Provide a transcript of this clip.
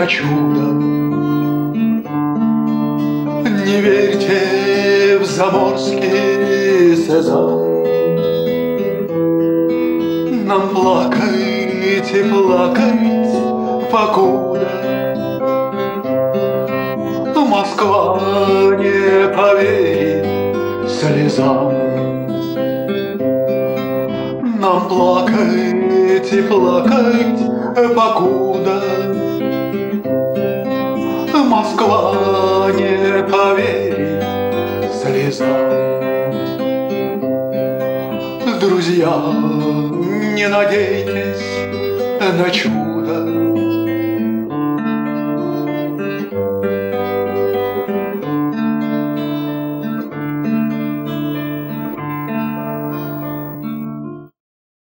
чудо. Не верьте в заморский сезон. Нам плакать и плакать, покуда Москва не поверит слезам. Нам плакать и плакать, покуда Москва не поверит слезам. Друзья, не надейтесь на чудо.